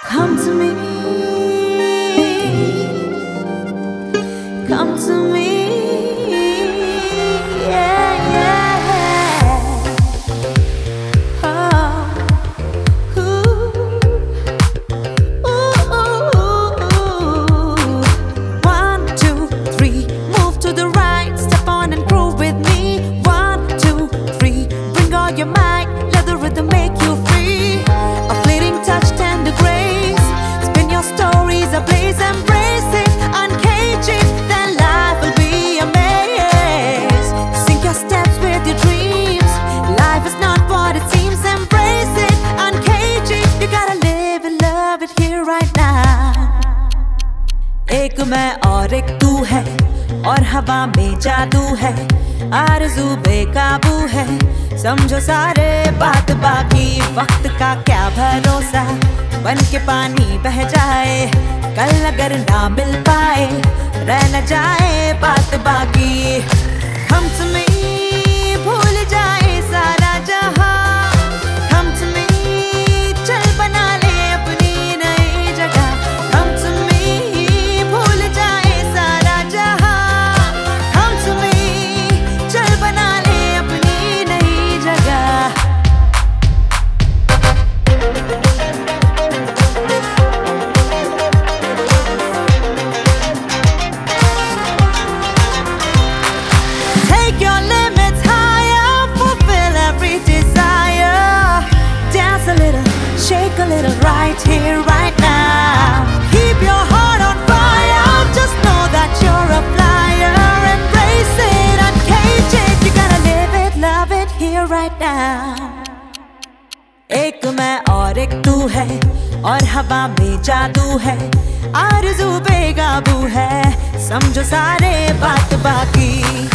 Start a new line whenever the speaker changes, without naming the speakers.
Come to me, come to me, yeah, yeah. Oh, ooh, ooh. 1, 2, 3, move to the right, step on and groove with me. 1, 2, 3, bring all your might, let the rhythm make you free. A fleeting touch, tender grace, spin your stories ablaze, embrace it, uncage it, then life will be a maze. Sync your steps with your dreams, life is not what it seems, embrace it, uncage it, you gotta live and love it here right now. एक मैं और एक तू है, और हवा में जादू है, आरज़ू बेकाबू है, समझो सारे बात बाकी, वक्त का क्या भरोसा, बन के पानी बह जाए, कल अगर ना मिल पाए, रह न जाए बात बाकी. Come to me, भूल जाए सारा जहां, come to me, चल बना ले अपनी नई जगह. Come to me, भूल जाए सारा जहां, come to me, चल बना ले अपनी नई जगह. Take your limits higher, fulfill every desire. Dance a little, shake a little, right here, right now. Keep your heart on fire, just know that you're a flyer. Embrace it, uncage it, you gotta live it, love it here, right now. एक मैं और एक तू है, और हवा में जादू है, आरज़ू बेकाबू है, समझो सारे बात बाकी.